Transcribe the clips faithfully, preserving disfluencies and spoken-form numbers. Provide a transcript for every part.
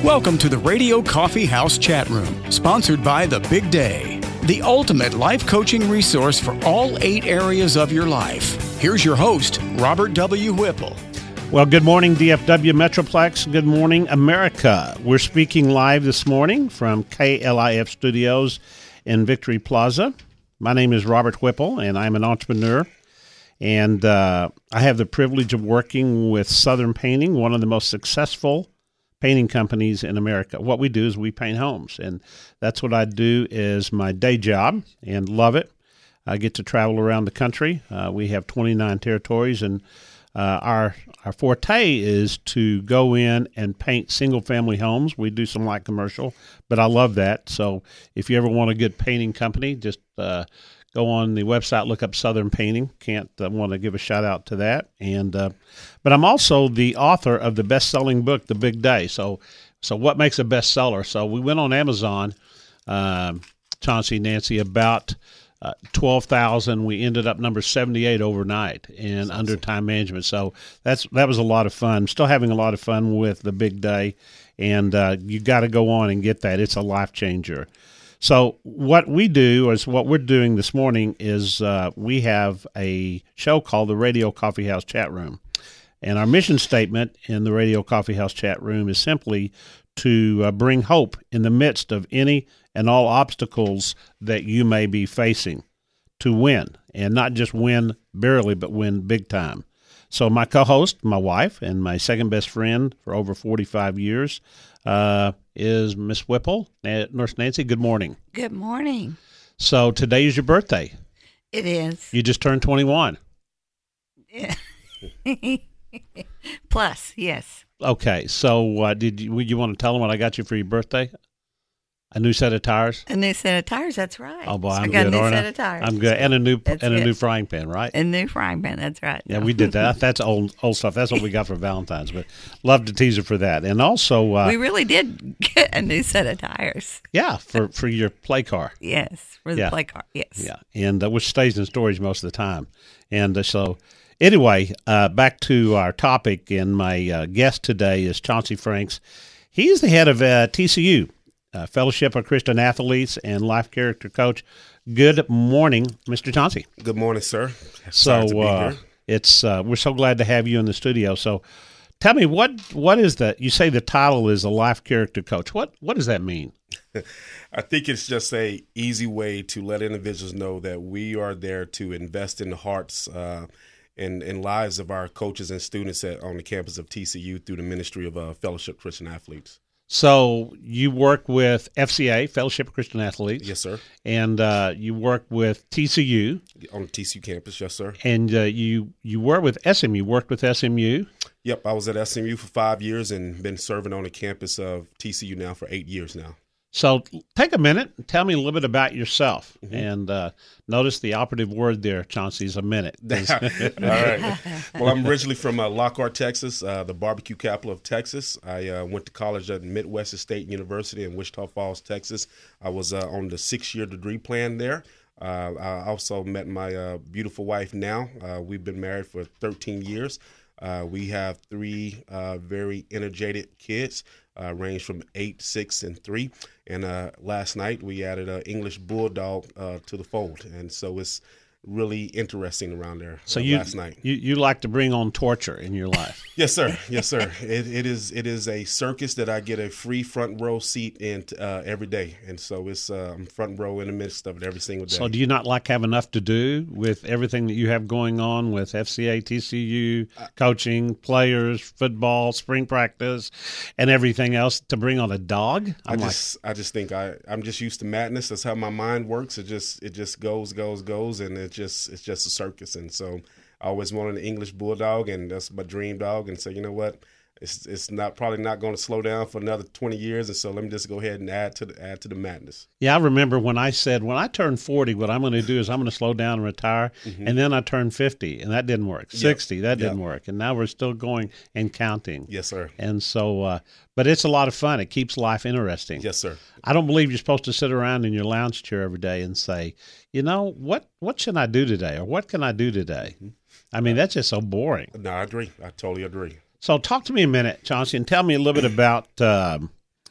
Welcome to the Radio Coffee House Chat Room, sponsored by The Big Day, the ultimate life coaching resource for all eight areas of your life. Here's your host, Robert W. Whipple. Well, good morning, D F W Metroplex. Good morning, America. We're speaking live this morning from K L I F Studios in Victory Plaza. My name is Robert Whipple, and I'm an entrepreneur. And uh, I have the privilege of working with Southern Painting, one of the most successful painting companies in America. What we do is we paint homes, and that's what I do is my day job, and love it. I get to travel around the country. Uh, we have twenty-nine territories, and uh, our our forte is to go in and paint single-family homes. We do some light commercial, but I love that. So if you ever want a good painting company, just uh, go on the website, look up Southern Painting. Can't uh, want to give a shout out to that. And uh, but I'm also the author of the best-selling book, The Big Day. So, so what makes a bestseller? So we went on Amazon, um, Chauncey, Nancy, about uh, twelve thousand. We ended up number seventy-eight overnight in under time management. So that's that was a lot of fun. I'm still having a lot of fun with The Big Day, and uh, you got to go on and get that. It's a life changer. So what we do is what we're doing this morning is uh, we have a show called the Radio Coffee House Chat Room. And our mission statement in the Radio Coffee House Chat Room is simply to uh, bring hope in the midst of any and all obstacles that you may be facing, to win, and not just win barely, but win big time. So my co-host, my wife, and my second best friend for over forty-five years, uh, is Miss Whipple, Nurse Nancy. Good morning. Good morning. So today is your birthday. It is. You just turned twenty-one. Yeah. Plus, yes. Okay. So uh, did you, you want to tell them what I got you for your birthday? A new set of tires? A new set of tires, that's right. Oh, boy, so I'm I got good, a new aren't set I? of tires. I'm good. And a new That's and a good. new frying pan, right? A new frying pan, that's right. Yeah, we did that. That's old old stuff. That's what we got for Valentine's, but love to tease her for that. And also... Uh, we really did get a new set of tires. Yeah, for, for your play car. Yes, for the Yeah. play car, yes. Yeah, and uh, which stays in storage most of the time. And uh, so... Anyway, uh, back to our topic, and my uh, guest today is Chauncey Franks. He's the head of uh, T C U, uh, Fellowship of Christian Athletes and life character coach. Good morning, Mister Chauncey. Good morning, sir. So Excited to be uh, here. it's uh, we're so glad to have you in the studio. So tell me, what what is that? You say the title is a life character coach. What what does that mean? I think it's just a easy way to let individuals know that we are there to invest in the hearts uh, and, and lives of our coaches and students at, on the campus of T C U through the ministry of uh, Fellowship Christian Athletes. So you work with F C A, Fellowship of Christian Athletes. Yes, sir. And uh, you work with T C U. On the T C U campus, yes, sir. And uh, you you work with S M U, worked with S M U. Yep, I was at S M U for five years and been serving on the campus of T C U now for eight years now. So take a minute and tell me a little bit about yourself. Mm-hmm. And uh, notice the operative word there, Chauncey, is a minute. All right. Well, I'm originally from uh, Lockhart, Texas, uh, the barbecue capital of Texas. I uh, went to college at Midwest State University in Wichita Falls, Texas. I was uh, on the six-year degree plan there. Uh, I also met my uh, beautiful wife now. Uh, we've been married for thirteen years. Uh, we have three uh, very energetic kids, uh, range from eight, six, and three. And uh, last night we added an English bulldog uh, to the fold, and so it's really interesting around there. So uh, you, last night. you you like to bring on torture in your life. Yes, sir. Yes, sir. It, it is it is a circus that I get a free front row seat in uh, every day, and so it's uh, I'm front row in the midst of it every single day. So do you not like have enough to do with everything that you have going on with F C A, T C U, coaching, players, football, spring practice, and everything else to bring on a dog? I'm I like, just I just think I I'm just used to madness. That's how my mind works. It just it just goes goes goes, and it just it's just a circus. And so I always wanted an English bulldog, and that's my dream dog. And so you know what, it's it's not probably not going to slow down for another twenty years. And so let me just go ahead and add to the add to the madness. yeah, I remember when I said, when I turn forty, what I'm going to do is I'm going to slow down and retire. Mm-hmm. And then I turned fifty, and that didn't work. sixty, that didn't Yep. work. And now we're still going and counting. Yes, sir. And so, uh, but it's a lot of fun. It keeps life interesting. Yes, sir. I don't believe you're supposed to sit around in your lounge chair every day and say, you know, what, what should I do today? Or what can I do today? Mm-hmm. I mean, that's just so boring. No, I agree. I totally agree. So talk to me a minute, Chauncey, and tell me a little bit about um,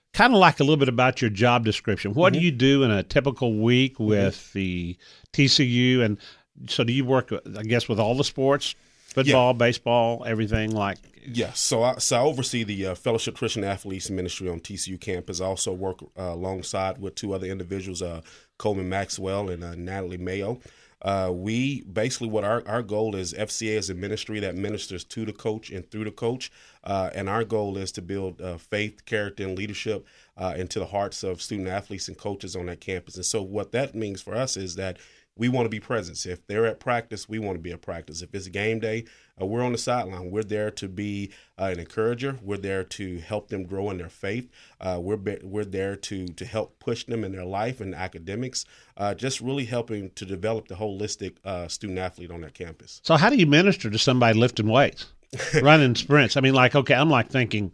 kind of like a little bit about your job description. What Mm-hmm. do you do in a typical week with mm-hmm. the T C U? And so do you work, I guess, with all the sports, football, yeah. baseball, everything like? Yes. So I, so I oversee the uh, Fellowship Christian Athletes Ministry on T C U campus. I also work uh, alongside with two other individuals, uh, Coleman Maxwell and uh, Natalie Mayo. Uh, we basically what our, our goal is, F C A is a ministry that ministers to the coach and through the coach. Uh, and our goal is to build uh, faith, character, and leadership uh, into the hearts of student athletes and coaches on that campus. And so what that means for us is that we want to be present. If they're at practice, we want to be at practice. If it's game day, uh, we're on the sideline. We're there to be uh, an encourager. We're there to help them grow in their faith. Uh, we're be- we're there to to help push them in their life and academics, uh, just really helping to develop the holistic uh, student athlete on that campus. So how do you minister to somebody lifting weights, running sprints? I mean, like, okay, I'm like thinking,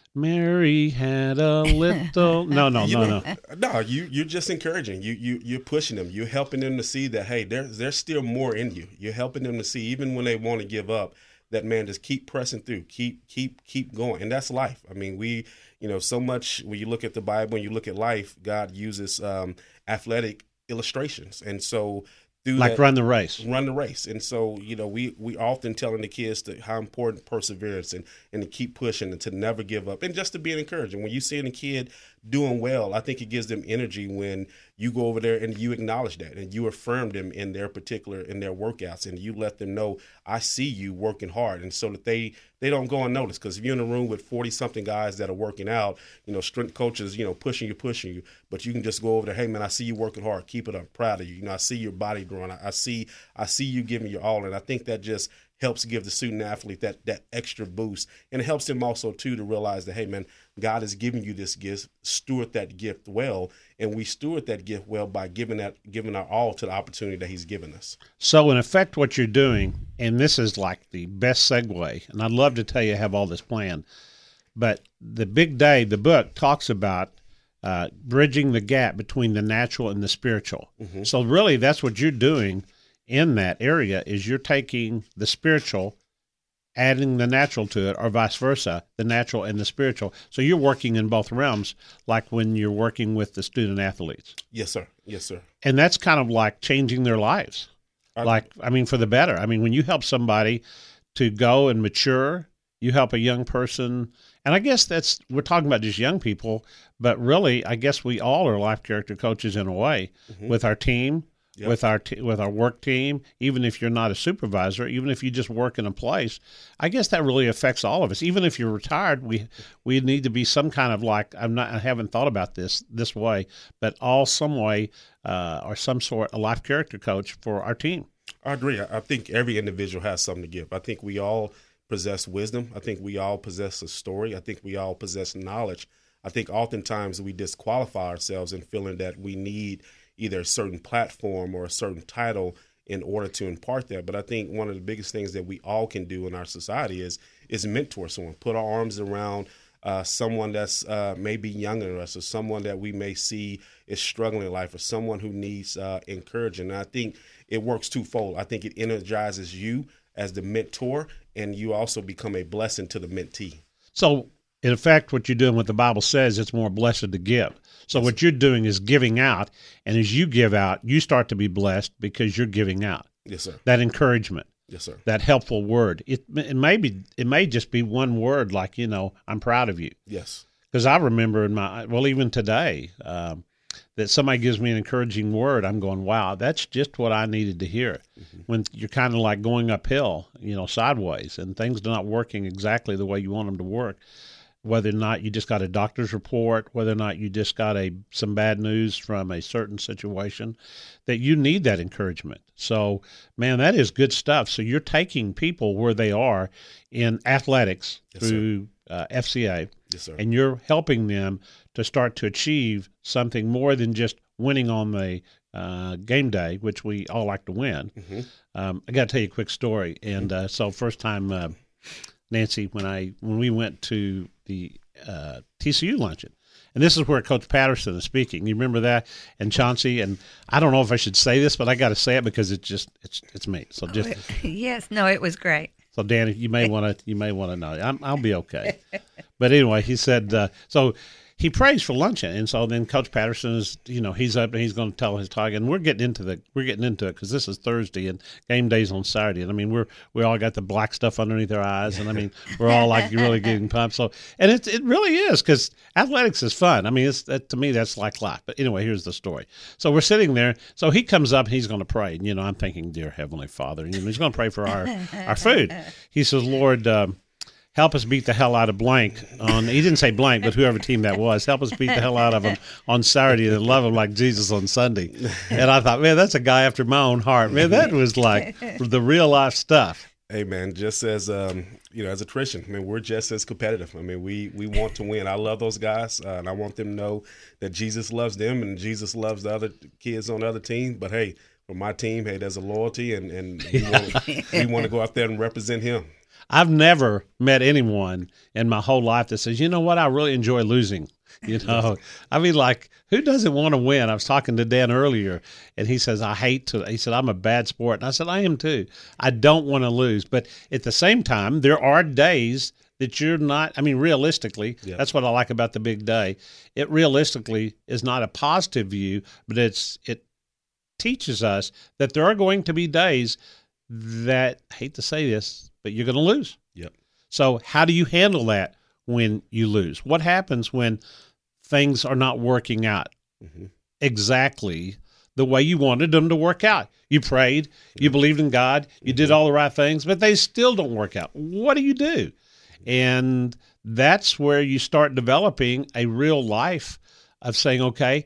Mary had a little. No, no, you no, know, no. No, you you're just encouraging. You you you're pushing them. You're helping them to see that hey, there's there's still more in you. You're helping them to see even when they want to give up, that man, just keep pressing through, keep keep keep going, and that's life. I mean, we you know so much when you look at the Bible, when you look at life, God uses um, athletic illustrations, and so. Like that, run the race. Run the race. And so, you know, we, we often telling the kids to how important perseverance and, and to keep pushing and to never give up and just to be an encouragement. When you see a kid doing well, I think it gives them energy when you go over there and you acknowledge that and you affirm them in their particular, in their workouts, and you let them know, I see you working hard. And so that they, they don't go unnoticed, because if you're in a room with forty something guys that are working out, you know, strength coaches, you know, pushing you, pushing you, but you can just go over there, hey man, I see you working hard. Keep it up. I'm proud of you. You know, I see your body growing. I, I see, I see you giving your all. And I think that just helps give the student athlete that that extra boost. And it helps them also, too, to realize that, hey, man, God has given you this gift. Steward that gift well. And we steward that gift well by giving that giving our all to the opportunity that he's given us. So, in effect, what you're doing, and this is like the best segue, and I'd love to tell you I have all this planned, but the Big Day, the book, talks about uh, bridging the gap between the natural and the spiritual. Mm-hmm. So, really, that's what you're doing in that area, is you're taking the spiritual, adding the natural to it, or vice versa, the natural and the spiritual. So you're working in both realms, like when you're working with the student athletes. Yes, sir. Yes, sir. And that's kind of like changing their lives. I, like, I mean, for the better. I mean, when you help somebody to go and mature, you help a young person. And I guess that's, we're talking about just young people, but really, I guess we all are life character coaches in a way, mm-hmm. with our team. Yep. With our t- with our work team, even if you're not a supervisor, even if you just work in a place, I guess that really affects all of us. Even if you're retired, we we need to be some kind of like, I'm not, I haven't thought about this this way, but all some way uh, or some sort, a life character coach for our team. I agree. I think every individual has something to give. I think we all possess wisdom. I think we all possess a story. I think we all possess knowledge. I think oftentimes we disqualify ourselves in feeling that we need either a certain platform or a certain title in order to impart that. But I think one of the biggest things that we all can do in our society is is mentor someone, put our arms around uh, someone that's uh, maybe younger than us, or someone that we may see is struggling in life, or someone who needs uh, encouragement. And I think it works twofold. I think it energizes you as the mentor, and you also become a blessing to the mentee. So, in effect, what you're doing, what the Bible says, it's more blessed to give. So what you're doing is giving out, and as you give out, you start to be blessed because you're giving out. Yes, sir. That encouragement. Yes, sir. That helpful word. It it may be, it may just be one word, like, you know, I'm proud of you. Yes. Because I remember in my, well, even today, um, that somebody gives me an encouraging word, I'm going, wow, that's just what I needed to hear. Mm-hmm. When you're kind of like going uphill, you know, sideways, and things are not working exactly the way you want them to work. Whether or not you just got a doctor's report, whether or not you just got a some bad news from a certain situation, that you need that encouragement. So, man, that is good stuff. So you're taking people where they are in athletics, yes, through uh, F C A, yes, sir, and you're helping them to start to achieve something more than just winning on the uh, game day, which we all like to win. Mm-hmm. Um, I got to tell you a quick story. And uh, so first time, uh, Nancy, when I when we went to the uh, T C U luncheon, and this is where Coach Patterson is speaking. You remember that? And Chauncey, and I don't know if I should say this, but I got to say it because it's just it's it's me. So just oh, yes, no, it was great. So Danny, you may want to you may want to know. I'm, I'll be okay. But anyway, he said uh, so. he prays for luncheon, and so then Coach Patterson is, you know, he's up and he's going to tell his talk, and we're getting into the we're getting into it because this is Thursday and game day's on Saturday, and I mean we're we all got the black stuff underneath our eyes, and I mean we're all like really getting pumped. So and it it really is because athletics is fun. I mean, it's that, to me that's like life. But anyway, here's the story. So we're sitting there. So he comes up and he's going to pray, and you know I'm thinking, dear Heavenly Father, and you know, he's going to pray for our our food. He says, Lord. Um, Help us beat the hell out of blank on. He didn't say blank, but whoever team that was. Help us beat the hell out of them on Saturday and love them like Jesus on Sunday. And I thought, man, that's a guy after my own heart. Man, that was like the real life stuff. Hey, man, just as um, you know, as a Christian, I mean, we're just as competitive. I mean, we we want to win. I love those guys, uh, and I want them to know that Jesus loves them and Jesus loves the other kids on the other team. But hey, for my team, hey, there's a loyalty, and and we want, we want to go out there and represent him. I've never met anyone in my whole life that says, you know what, I really enjoy losing. You know, I mean, like, who doesn't want to win? I was talking to Dan earlier, and he says, I hate to, he said, I'm a bad sport. And I said, I am too. I don't want to lose. But at the same time, there are days that you're not, I mean, realistically, yeah. That's what I like about the big day. It realistically is not a positive view, but it's it teaches us that there are going to be days that, I hate to say this, but you're going to lose. Yep. So how do you handle that when you lose? What happens when things are not working out mm-hmm. exactly the way you wanted them to work out? You prayed, mm-hmm. you believed in God, you mm-hmm. did all the right things, but they still don't work out. What do you do? And that's where you start developing a real life of saying, okay,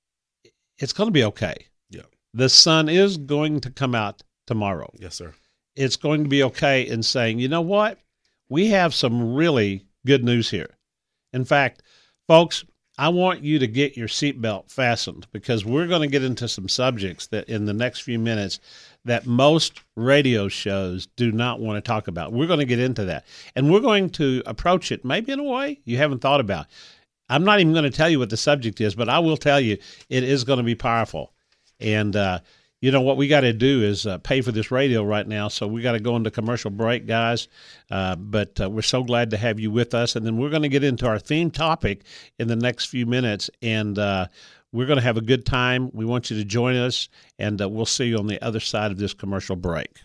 it's going to be okay. Yeah. The sun is going to come out tomorrow. Yes, sir. It's going to be okay in saying, you know what? We have some really good news here. In fact, folks, I want you to get your seatbelt fastened because we're going to get into some subjects that in the next few minutes that most radio shows do not want to talk about. We're going to get into that. And we're going to approach it maybe in a way you haven't thought about. I'm not even going to tell you what the subject is, but I will tell you it is going to be powerful. And, uh, You know, what we got to do is uh, pay for this radio right now, so we got to go into commercial break, guys. Uh, but uh, we're so glad to have you with us, and then we're going to get into our theme topic in the next few minutes, and uh, we're going to have a good time. We want you to join us, and uh, we'll see you on the other side of this commercial break.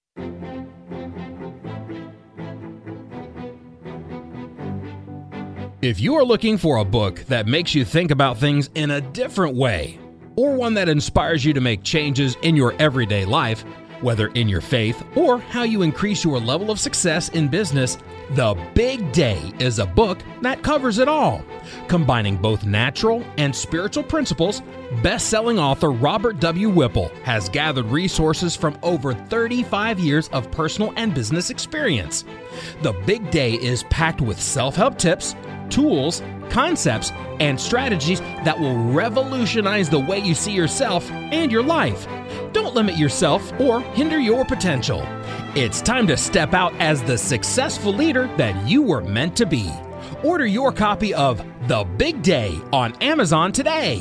If you are looking for a book that makes you think about things in a different way, or one that inspires you to make changes in your everyday life, whether in your faith or how you increase your level of success in business, The Big Day is a book that covers it all. Combining both natural and spiritual principles, best-selling author Robert W. Whipple has gathered resources from over thirty-five years of personal and business experience. The Big Day is packed with self-help tips, tools, concepts, and strategies that will revolutionize the way you see yourself and your life. Don't limit yourself or hinder your potential. It's time to step out as the successful leader that you were meant to be. Order your copy of The Big Day on Amazon today.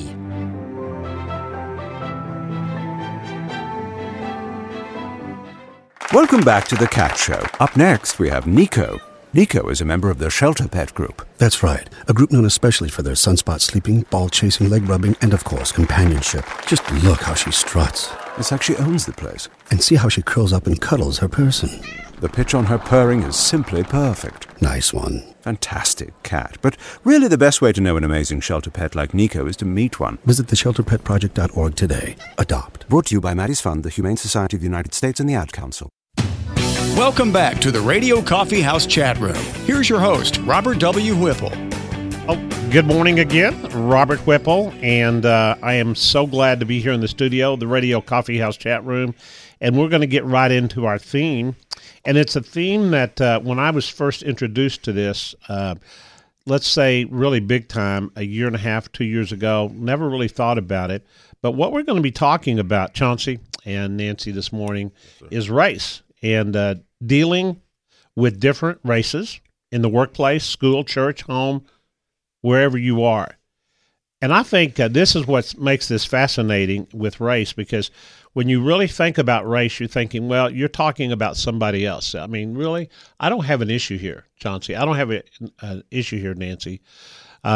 Welcome back to The Cat Show. Up next, we have Nico. Nico is a member of the Shelter Pet Group. That's right. A group known especially for their sunspot sleeping, ball chasing, leg rubbing, and of course, companionship. Just look how she struts. It's like she owns the place. And see how she curls up and cuddles her person. The pitch on her purring is simply perfect. Nice one. Fantastic cat. But really the best way to know an amazing shelter pet like Nico is to meet one. Visit the shelter pet project dot org today. Adopt. Brought to you by Maddie's Fund, the Humane Society of the United States, and the Ad Council. Welcome back to the Radio Coffee House Chat Room. Here's your host, Robert W. Whipple. Oh, good morning again, Robert Whipple, and uh, I am so glad to be here in the studio, the Radio Coffee House Chat Room, and we're going to get right into our theme, and it's a theme that uh, when I was first introduced to this, uh, let's say really big time, a year and a half, two years ago, never really thought about it, but what we're going to be talking about, Chauncey and Nancy this morning, is race. And uh, dealing with different races in the workplace, school, church, home, wherever you are. And I think uh, this is what makes this fascinating with race, because when you really think about race, you're thinking, well, you're talking about somebody else. I mean, really, I don't have an issue here, Chauncey. I don't have an issue here, Nancy. Um,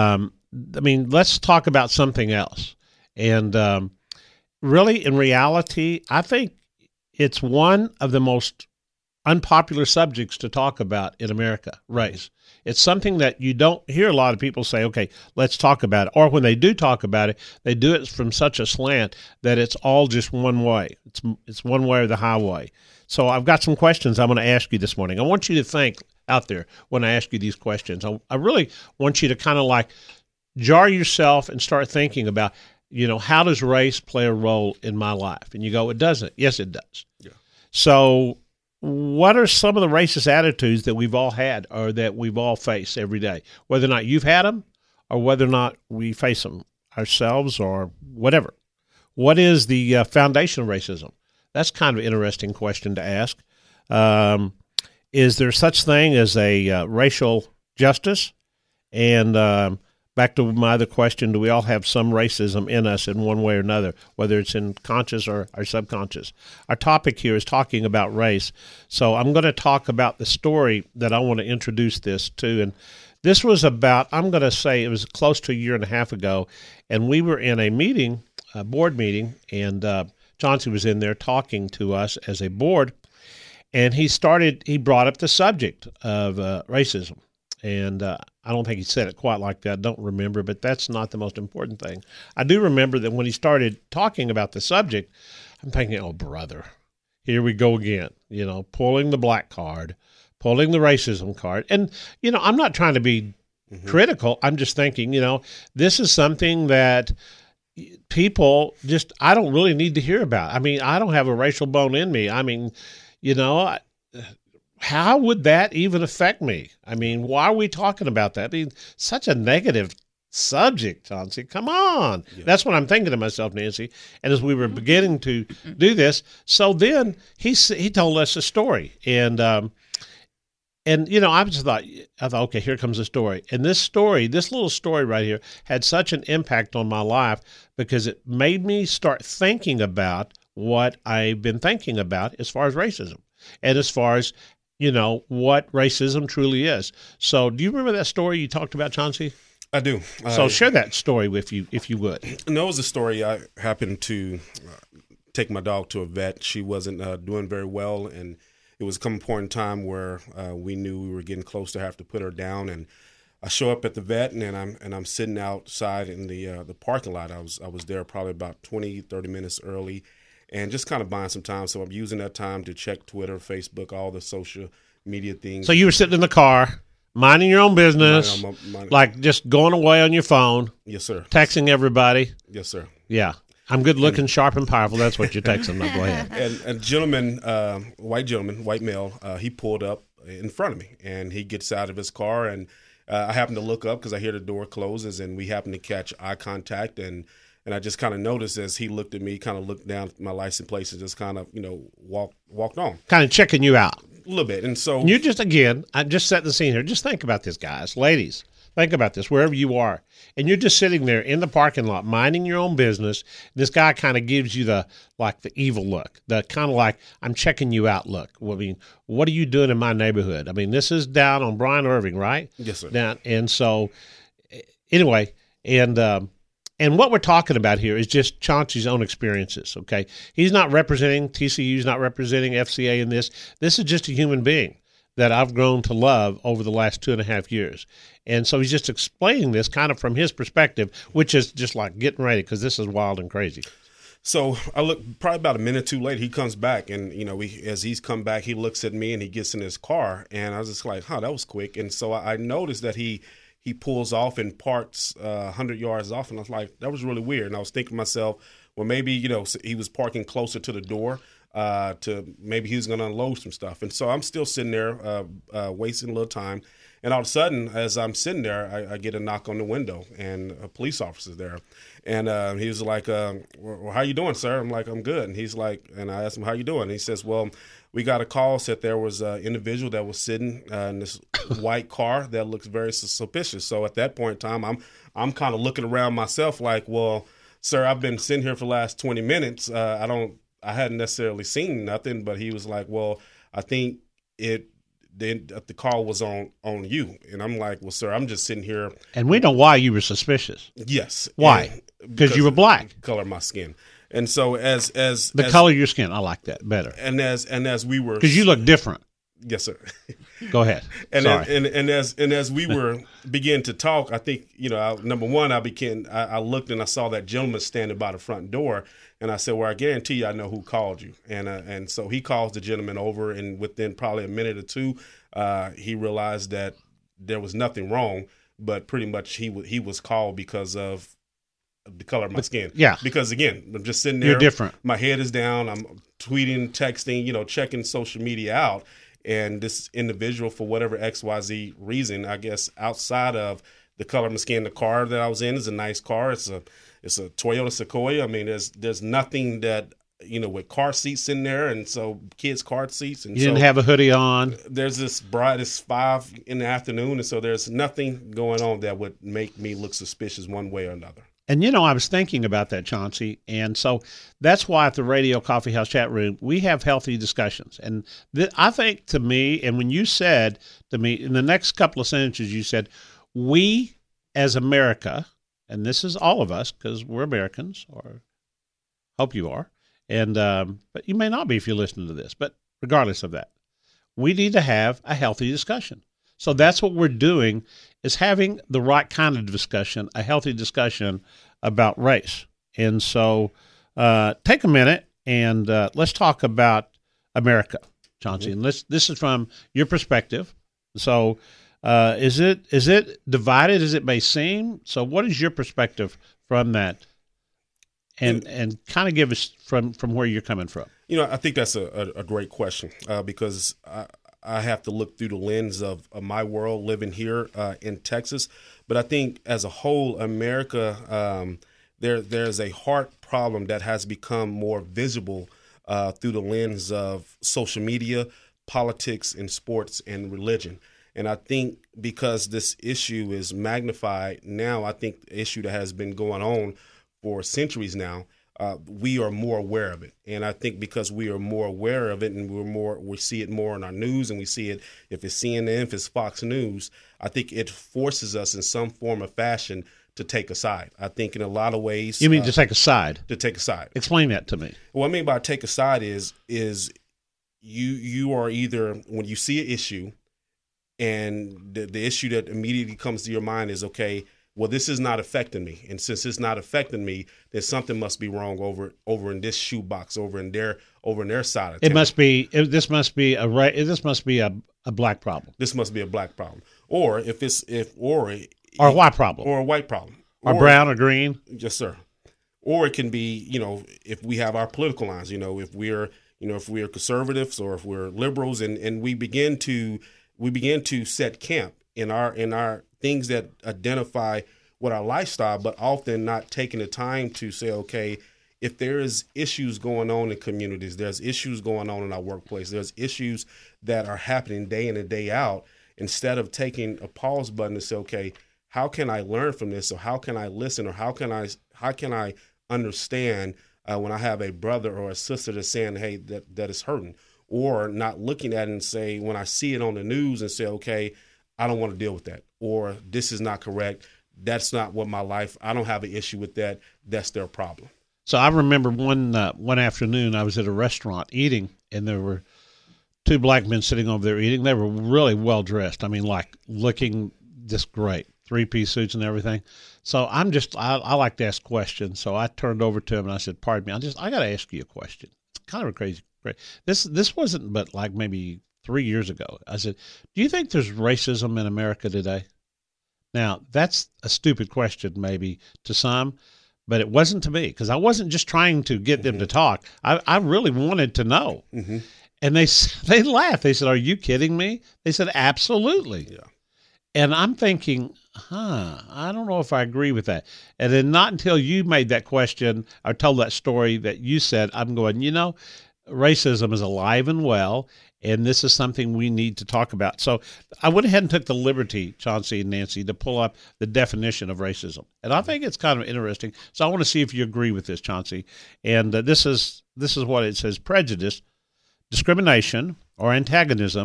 I mean, let's talk about something else. And um, really, in reality, I think it's one of the most unpopular subjects to talk about in America, race. It's something that you don't hear a lot of people say, okay, let's talk about it. Or when they do talk about it, they do it from such a slant that it's all just one way. It's it's one way or the highway. So I've got some questions I'm going to ask you this morning. I want you to think out there when I ask you these questions. I, I really want you to kind of like jar yourself and start thinking about, you know, how does race play a role in my life? And you go, it doesn't. Yes, it does. Yeah. So what are some of the racist attitudes that we've all had or that we've all faced every day, whether or not you've had them or whether or not we face them ourselves or whatever? What is the uh, foundation of racism? That's kind of an interesting question to ask. Um, is there such thing as a uh, racial justice? And um, back to my other question, do we all have some racism in us in one way or another, whether it's in conscious or, or subconscious? Our topic here is talking about race. So I'm going to talk about the story that I want to introduce this to. And this was about, I'm going to say it was close to a year and a half ago, and we were in a meeting, a board meeting, and uh, Chauncey was in there talking to us as a board, and he started, he brought up the subject of uh, racism. And uh, I don't think he said it quite like that. I don't remember, but that's not the most important thing. I do remember that when he started talking about the subject, I'm thinking, oh, brother, here we go again, you know, pulling the black card, pulling the racism card. And, you know, I'm not trying to be mm-hmm. critical. I'm just thinking, you know, this is something that people just, I don't really need to hear about. I mean, I don't have a racial bone in me. I mean, you know, I, how would that even affect me? I mean, why are we talking about that? I mean, such a negative subject, Chauncey. Come on. Yeah. That's what I'm thinking to myself, Nancy. And as we were beginning to do this, so then he he told us a story. And, um, and you know, I just thought, I thought, okay, here comes the story. And this story, this little story right here had such an impact on my life because it made me start thinking about what I've been thinking about as far as racism and as far as, you know, what racism truly is. So do you remember that story you talked about, Chauncey? I do. So uh, share that story with you, if you would. No, it was a story. I happened to uh, take my dog to a vet. She wasn't uh, doing very well, and it was come a point in time where uh, we knew we were getting close to have to put her down. And I show up at the vet, and I'm and I'm sitting outside in the uh, the parking lot. I was I was there probably about twenty, thirty minutes early, and just kind of buying some time. So I'm using that time to check Twitter, Facebook, all the social media things. So you were sitting in the car, minding your own business, minding, minding, like just going away on your phone. Yes, sir. Texting everybody. Yes, sir. Yeah. I'm good looking, and, sharp, and powerful. That's what you're texting. Now, go ahead. And a gentleman, uh, white gentleman, white male, uh, he pulled up in front of me, and he gets out of his car, and uh, I happen to look up because I hear the door closes, and we happen to catch eye contact, and And I just kind of noticed as he looked at me, kind of looked down at my license plate and just kind of, you know, walked walked on. Kind of checking you out. A little bit. And so. You just, again, I'm just setting the scene here. Just think about this, guys. Ladies, think about this, wherever you are. And you're just sitting there in the parking lot, minding your own business. This guy kind of gives you the, like, the evil look, the kind of like, I'm checking you out look. I mean, what are you doing in my neighborhood? I mean, this is down on Brian Irving, right? Yes, sir. Down, and so, anyway, and, um, And what we're talking about here is just Chauncey's own experiences, okay? He's not representing, T C U's not representing F C A in this. This is just a human being that I've grown to love over the last two and a half years. And so he's just explaining this kind of from his perspective, which is just like getting ready because this is wild and crazy. So I look probably about a minute too late. He comes back, and you know, we, as he's come back, he looks at me and he gets in his car, and I was just like, "Huh, that was quick." And so I, I noticed that he. He pulls off and parks uh, one hundred yards off, and I was like, that was really weird. And I was thinking to myself, well, maybe, you know, he was parking closer to the door uh, to maybe he was going to unload some stuff. And so I'm still sitting there uh, uh, wasting a little time. And all of a sudden, as I'm sitting there, I, I get a knock on the window, and a police officer's there. And uh, he was like, uh, well, how you doing, sir? I'm like, I'm good. And he's like, and I asked him, how you doing? And he says, well, we got a call said there was an individual that was sitting uh, in this white car that looks very suspicious. So at that point in time, I'm I'm kind of looking around myself like, well, sir, I've been sitting here for the last twenty minutes. Uh, I don't, I hadn't necessarily seen nothing, but he was like, well, I think it then the call was on on you, and I'm like, well, sir, I'm just sitting here. And we know why you were suspicious. Yes. Why? Because you were black. Color of my skin. And so as as the as, color of your skin, I like that better. And as and as we were, because you look different. Yes, sir. Go ahead. And, Sorry. and and as and as we were beginning to talk, I think you know, I, number one, I began. I, I looked and I saw that gentleman standing by the front door, and I said, "Well, I guarantee you, I know who called you." And uh, and so he calls the gentleman over, and within probably a minute or two, uh, he realized that there was nothing wrong, but pretty much he w- he was called because of the color of my but, skin. Yeah. Because again, I'm just sitting there. You're different. My head is down. I'm tweeting, texting, you know, checking social media out. And this individual, for whatever X Y Z reason, I guess outside of the color of my skin, the car that I was in is a nice car. It's a it's a Toyota Sequoia. I mean, there's there's nothing that, you know, with car seats in there, and so kids' car seats. And you so didn't have a hoodie on. There's this bright, it's five in the afternoon, and so there's nothing going on that would make me look suspicious one way or another. And, you know, I was thinking about that, Chauncey, and so that's why at the Radio Coffee House chat room, we have healthy discussions. And th- I think to me, and when you said to me, in the next couple of sentences, you said, we as America, and this is all of us because we're Americans, or hope you are, and um, but you may not be if you listen to this, but regardless of that, we need to have a healthy discussion. So that's what we're doing, is having the right kind of discussion, a healthy discussion about race. And so uh, take a minute and uh, let's talk about America, Chauncey. Mm-hmm. And let's, this is from your perspective. So uh, is it is it divided as it may seem? So what is your perspective from that? And and kind of give us from, from where you're coming from. You know, I think that's a, a, a great question uh, because I, I have to look through the lens of, of my world living here uh, in Texas. But I think as a whole, America, um, there there's a heart problem that has become more visible uh, through the lens of social media, politics, and sports and religion. And I think because this issue is magnified now, I think the issue that has been going on for centuries now, Uh, we are more aware of it. And I think because we are more aware of it and we're more, we see it more in our news, and we see it, if it's C N N, if it's Fox News, I think it forces us in some form or fashion to take a side. I think in a lot of ways. You mean uh, to take a side? To take a side. Explain that to me. What I mean by take a side is, is you, you are either, when you see an issue and the, the issue that immediately comes to your mind is, okay, well, this is not affecting me. And since it's not affecting me, then something must be wrong over over in this shoebox, over in their over in their side of town. It must be it, this must be a this must be a, a black problem. This must be a black problem. Or if it's if or or a white problem. Or a white problem. Or, or brown or green. Yes, sir. Or it can be, you know, if we have our political lines, you know, if we're, you know, if we're conservatives or if we're liberals, and, and we begin to we begin to set camp in our in our things that identify what our lifestyle, but often not taking the time to say, okay, if there is issues going on in communities, there's issues going on in our workplace, there's issues that are happening day in and day out, instead of taking a pause button to say, okay, how can I learn from this? Or how can I listen? Or how can I, how can I understand uh, when I have a brother or a sister that's saying, hey, that, that is hurting, or not looking at it and say, when I see it on the news and say, okay, I don't want to deal with that, or this is not correct. That's not what my life, I don't have an issue with that. That's their problem. So I remember one uh, one afternoon I was at a restaurant eating, and there were two black men sitting over there eating. They were really well dressed. I mean, like looking just great, three-piece suits and everything. So I'm just, I, I like to ask questions. So I turned over to him and I said, pardon me, I just, I got to ask you a question. It's kind of a crazy, crazy. This, this wasn't but like maybe three years ago. I said, do you think there's racism in America today? Now, that's a stupid question maybe to some, but it wasn't to me, because I wasn't just trying to get them mm-hmm. to talk. I, I really wanted to know. Mm-hmm. And they they laughed. They said, are you kidding me? They said, absolutely. Yeah. And I'm thinking, huh, I don't know if I agree with that. And then not until you made that question or told that story that you said, I'm going, you know, racism is alive and well, and this is something we need to talk about. So I went ahead and took the liberty, Chauncey and Nancy, to pull up the definition of racism. And I think it's kind of interesting. So I want to see if you agree with this, Chauncey. And uh, this is this is what it says: prejudice, discrimination, or antagonism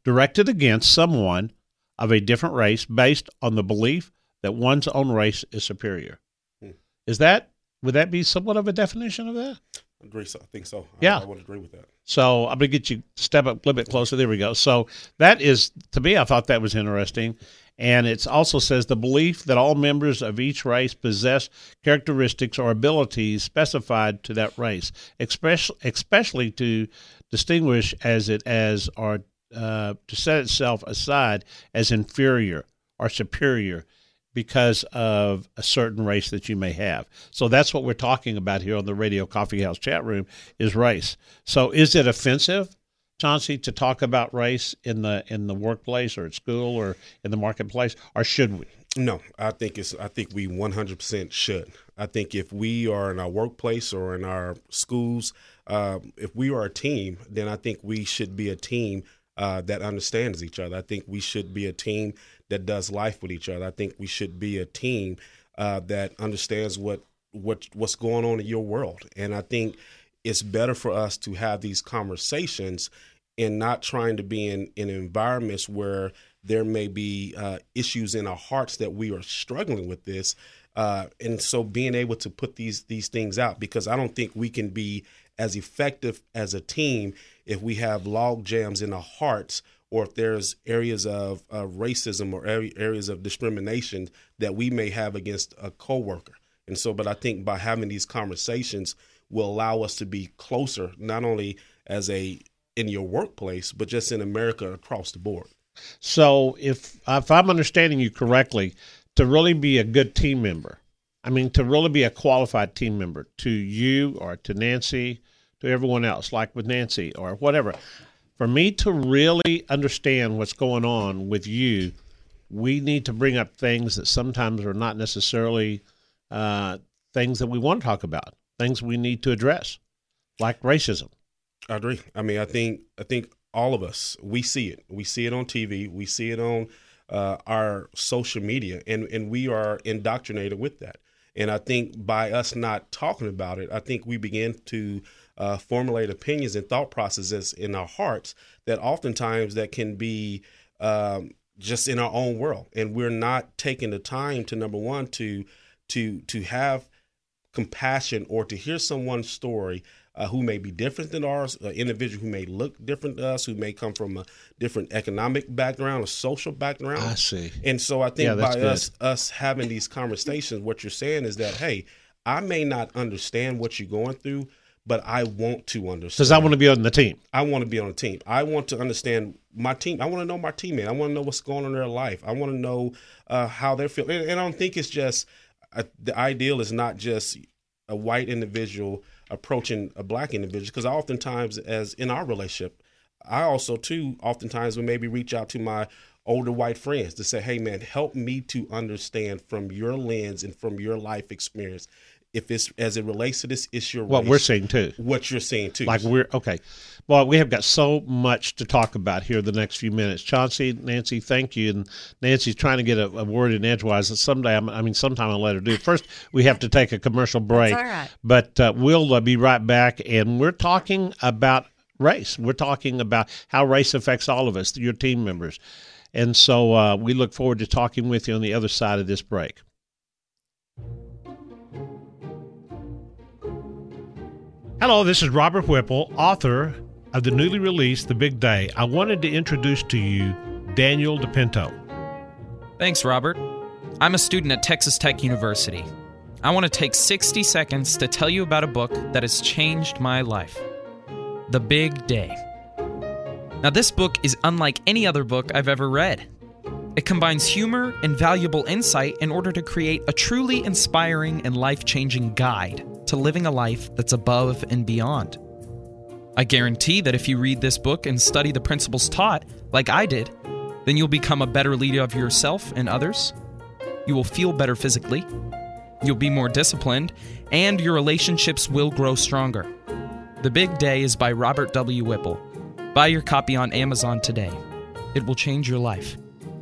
directed against someone of a different race based on the belief that one's own race is superior. Hmm. Is that, would that be somewhat of a definition of that? I agree. So I think so. Yeah. I, I would agree with that. So I'm going to get you step up a little bit closer. There we go. So that is, to me, I thought that was interesting. And it also says the belief that all members of each race possess characteristics or abilities specified to that race, especially, especially to distinguish as it as or uh, to set itself aside as inferior or superior because of a certain race that you may have. So that's what we're talking about here on the Radio Coffee House chat room is race. So is it offensive, Chauncey, to talk about race in the in the workplace or at school or in the marketplace, or should we? No, I think it's. I think we one hundred percent should. I think if we are in our workplace or in our schools, uh, if we are a team, then I think we should be a team uh, that understands each other. I think we should be a team that does life with each other. I think we should be a team uh, that understands what what what's going on in your world. And I think it's better for us to have these conversations and not trying to be in, in environments where there may be uh, issues in our hearts that we are struggling with this. Uh, and so being able to put these these things out, because I don't think we can be as effective as a team if we have log jams in our hearts, or if there's areas of uh, racism or areas of discrimination that we may have against a coworker. And so, but I think by having these conversations will allow us to be closer, not only as a in your workplace, but just in America across the board. So if if I'm understanding you correctly, to really be a good team member, I mean, to really be a qualified team member, to you or to Nancy, to everyone else, like with Nancy or whatever, for me to really understand what's going on with you, we need to bring up things that sometimes are not necessarily uh, things that we want to talk about, things we need to address, like racism. I agree. I mean, I think I think all of us, we see it. We see it on T V. We see it on uh, our social media, and, and we are indoctrinated with that. And I think by us not talking about it, I think we begin to uh, formulate opinions and thought processes in our hearts that oftentimes that can be um, just in our own world. And we're not taking the time to, number one, to to to have compassion or to hear someone's story Uh, who may be different than ours, an individual who may look different to us, who may come from a different economic background, a social background. I see. And so I think yeah, by good. us us having these conversations, what you're saying is that, hey, I may not understand what you're going through, but I want to understand. Because I want to be on the team. I want to be on the team. I want to understand my team. I want to know my teammate. I want to know what's going on in their life. I want to know uh, how they're feeling. And, and I don't think it's just, uh, the ideal is not just a white individual approaching a black individual, because oftentimes, as in our relationship, I also too oftentimes will maybe reach out to my older white friends to say, hey man, help me to understand from your lens and from your life experience, if it's as it relates to this issue, what race, we're seeing too, what you're seeing too. Like we're okay. Well, we have got so much to talk about here the next few minutes. Chauncey, Nancy, thank you. And Nancy's trying to get a, a word in edgewise. And someday, I'm, I mean, sometime I'll let her do it. First, we have to take a commercial break. That's all right. But uh, we'll uh, be right back, and we're talking about race. We're talking about how race affects all of us, your team members. And so uh, we look forward to talking with you on the other side of this break. Hello, this is Robert Whipple, author of the newly released The Big Day. I wanted to introduce to you Daniel DePinto. Thanks, Robert. I'm a student at Texas Tech University. I want to take sixty seconds to tell you about a book that has changed my life. The Big Day. Now, this book is unlike any other book I've ever read. It combines humor and valuable insight in order to create a truly inspiring and life-changing guide to living a life that's above and beyond. I guarantee that if you read this book and study the principles taught, like I did, then you'll become a better leader of yourself and others. You will feel better physically, you'll be more disciplined, and your relationships will grow stronger. The Big Day is by Robert W. Whipple. Buy your copy on Amazon today. It will change your life.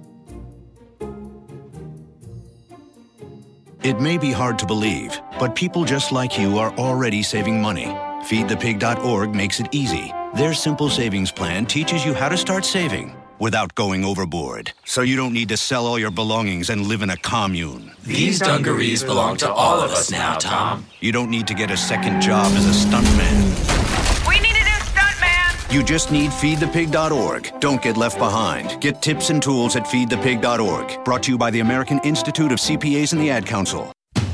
It may be hard to believe, but people just like you are already saving money. feed the pig dot org makes it easy. Their simple savings plan teaches you how to start saving, without going overboard. So you don't need to sell all your belongings and live in a commune. These dungarees belong to all of us now, Tom. You don't need to get a second job as a stuntman. We need a new stuntman! You just need feed the pig dot org. Don't get left behind. Get tips and tools at feed the pig dot org. Brought to you by the American Institute of C P As and the Ad Council.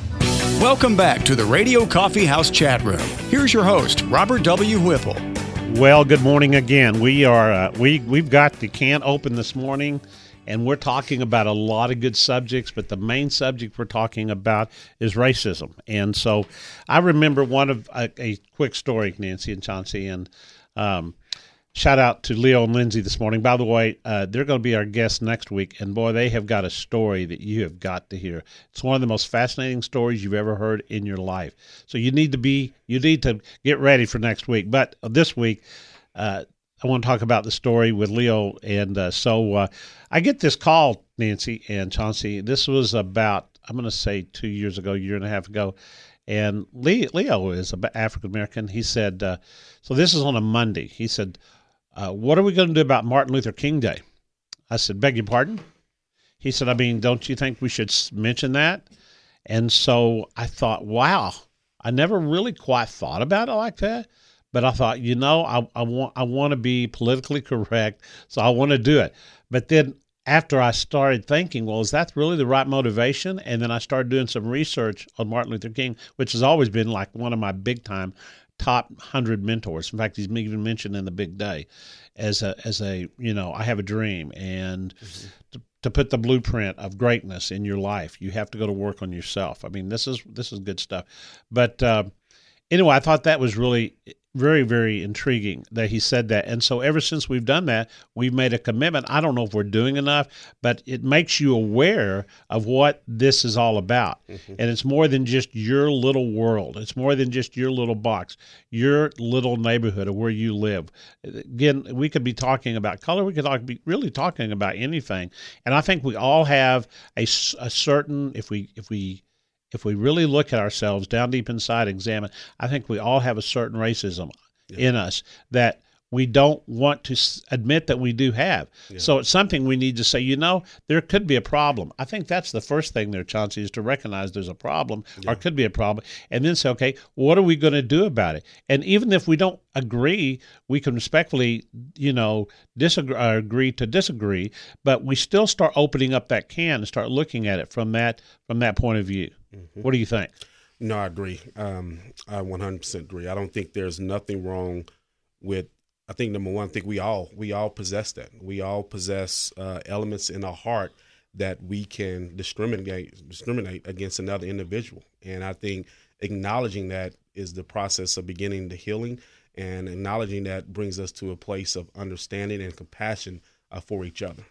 Welcome back to the Radio Coffee House Chat Room. Here's your host, Robert W. Whipple. Well, good morning again. We are uh, we we've got the can open this morning, and we're talking about a lot of good subjects. But the main subject we're talking about is racism. And so, I remember one of a, a quick story, Nancy and Chauncey, and um, shout out to Leo and Lindsay this morning. By the way, uh, they're going to be our guests next week, and boy, they have got a story that you have got to hear. It's one of the most fascinating stories you've ever heard in your life. So you need to be, you need to get ready for next week. But this week, uh, I want to talk about the story with Leo, and uh, so uh, I get this call, Nancy and Chauncey. This was about, I'm going to say two years ago, year and a half ago. And Leo is an African American. He said, uh, so this is on a Monday. He said, Uh, what are we going to do about Martin Luther King Day? I said, beg your pardon? He said, I mean, don't you think we should mention that? And so I thought, wow, I never really quite thought about it like that. But I thought, you know, I, I want I want to be politically correct, so I want to do it. But then after I started thinking, well, is that really the right motivation? And then I started doing some research on Martin Luther King, which has always been like one of my big time top one hundred mentors. In fact, he's even mentioned in the Big Day as a, as a you know, I have a dream. And mm-hmm. to, to put the blueprint of greatness in your life, you have to go to work on yourself. I mean, this is this is good stuff. But uh, anyway, I thought that was really very, very intriguing that he said that. And so ever since we've done that, we've made a commitment. I don't know if we're doing enough, but it makes you aware of what this is all about. Mm-hmm. And it's more than just your little world. It's more than just your little box, your little neighborhood of where you live. Again, we could be talking about color. We could talk, be really talking about anything. And I think we all have a, a certain, if we, if we, If we really look at ourselves down deep inside, examine, I think we all have a certain racism yeah. in us that we don't want to admit that we do have. Yeah. So it's something we need to say, you know, there could be a problem. I think that's the first thing there, Chauncey, is to recognize there's a problem yeah. or could be a problem, and then say, okay, what are we going to do about it? And even if we don't agree, we can respectfully, you know, disagree, uh, agree to disagree, but we still start opening up that can and start looking at it from that from that point of view. Mm-hmm. What do you think? No, I agree. Um, I one hundred percent agree. I don't think there's nothing wrong with, I think number one, I think we all, we all possess that. We all possess uh, elements in our heart that we can discriminate, discriminate against another individual. And I think acknowledging that is the process of beginning the healing, and acknowledging that brings us to a place of understanding and compassion uh, for each other.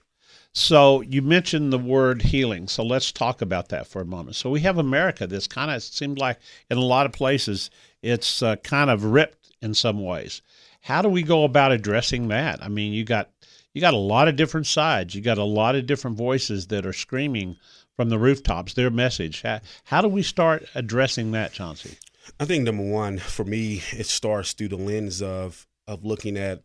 So you mentioned the word healing, so let's talk about that for a moment. So we have America that's kind of seems like in a lot of places it's uh, kind of ripped in some ways. How do we go about addressing that? I mean, you got you got a lot of different sides. You got a lot of different voices that are screaming from the rooftops their message. How, how do we start addressing that, Chauncey? I think number one, for me, it starts through the lens of of looking at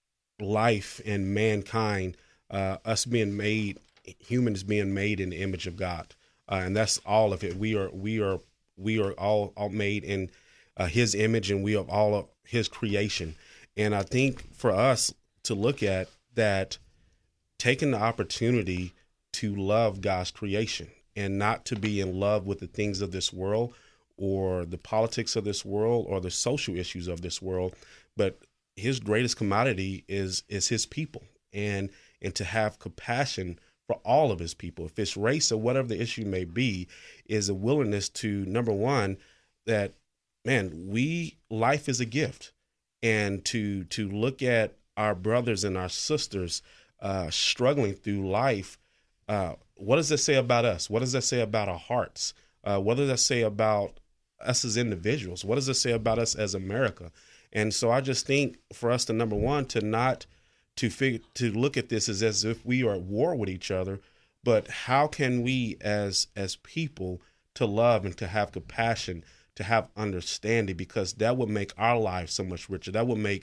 life and mankind. Uh, us being made, humans being made in the image of God, uh, and that's all of it. We are, we are, we are all, all made in uh, His image, and we are all of His creation. And I think for us to look at that, taking the opportunity to love God's creation and not to be in love with the things of this world or the politics of this world or the social issues of this world, but His greatest commodity is is His people, and and to have compassion for all of His people. If it's race or whatever the issue may be, is a willingness to, number one, that, man, we, life is a gift. And to to look at our brothers and our sisters uh, struggling through life, uh, what does that say about us? What does that say about our hearts? Uh, what does that say about us as individuals? What does it say about us as America? And so I just think for us to, number one, to not to figure, to look at this as, as if we are at war with each other, but how can we as as people to love and to have compassion, to have understanding, because that would make our lives so much richer. That would make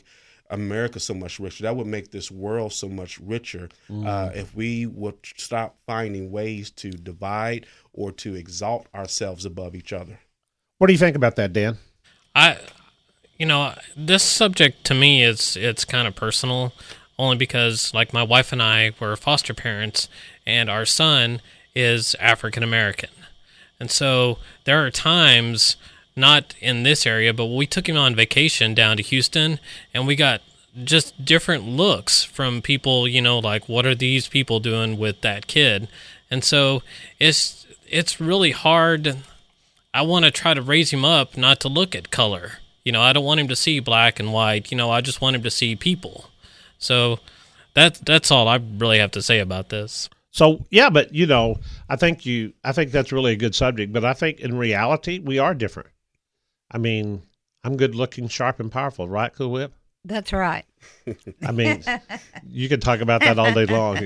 America so much richer. That would make this world so much richer mm. uh, if we would stop finding ways to divide or to exalt ourselves above each other. What do you think about that, Dan? I, you know, this subject to me is it's kind of personal, only because like my wife and I were foster parents, and our son is African American, and so there are times. Not in this area, but we took him on vacation down to Houston, and we got just different looks from people, you know, like, what are these people doing with that kid? And so it's it's really hard. I want to try to raise him up not to look at color. You know, I don't want him to see black and white. You know, I just want him to see people. So that, that's all I really have to say about this. So, yeah, but, you know, I think you, I think that's really a good subject, but I think in reality, we are different. I mean, I'm good looking, sharp, and powerful, right, Cool Whip? That's right. I mean, you can talk about that all day long.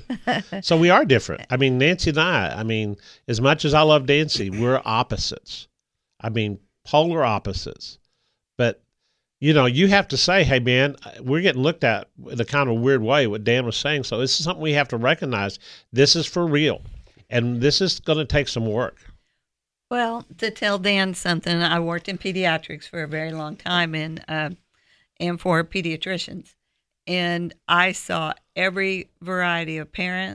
So we are different. I mean, Nancy and I, I mean, as much as I love Nancy, we're opposites. I mean, polar opposites. But, you know, you have to say, hey, man, we're getting looked at in a kind of weird way, what Dan was saying. So this is something we have to recognize. This is for real. And this is going to take some work. Well, to tell Dan something, I worked in pediatrics for a very long time and uh, and for pediatricians. And I saw every variety of parent,